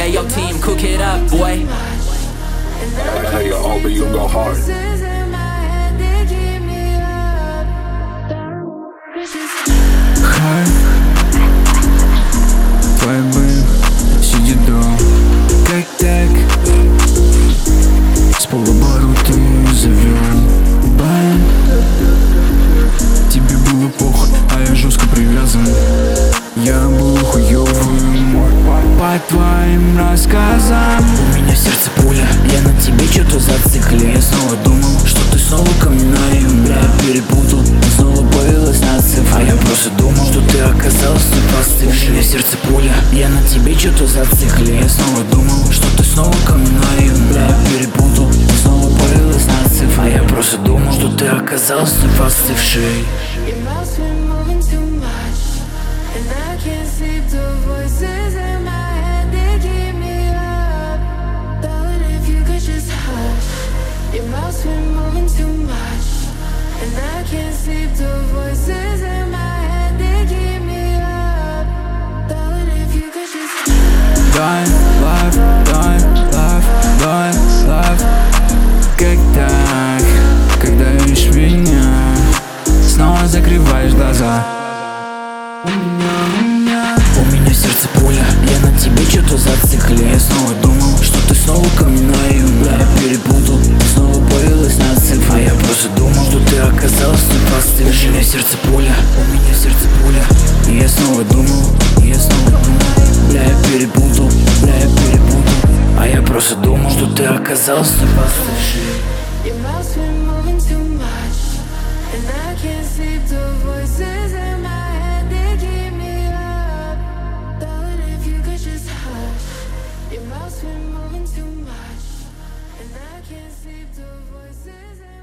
Hey, yo team, cook it up, boy. Hey, yo, but you go hard. Хай, вайбы, сидит дома. Как так? С полобару ты завел. Бай, тебе было плохо, а я жестко привязан. Я был хуёвым по твоим рассказам. У меня в сердце пуля, я на тебе что-то зациклен. Я снова думал, что ты снова ко мне наивен. Бля, перепутал, снова появилась на цифра. А я просто думал, что ты оказался постывший. У меня в сердце пуля, я на тебе что-то зациклен. Я снова думал, что ты снова ко мне наивен. Бля, перепутал, снова появилась на цифра. А я просто думал, что ты оказался постывший. And I can't sleep, the voices in my head, they keep me up. Darling, if you could just hush. Your mouth's been moving too much. And I can't sleep, the voices in my head, they keep me up. Darling, if you could just hush. Дай лайф, дай лайф, дай лайф. Как так, когда видишь меня, снова закрываешь глаза. У меня в сердце пуля, я на тебе что-то зациклен. Я снова думал, что ты снова ко мне наивен. Бля, я перепутал, снова появилась на цифра. А я просто думал, что ты оказался постывший. У меня в сердце пуля, у меня в сердце пуля. И я снова думал, бля, я перепутал, а я просто думал, что ты оказался постывший. Your mouth's been moving too much. And I can't sleep, the voices in my head, they keep me up. Darling, if you could just hush. Your mouth's been moving too much. And I can't sleep, the voices in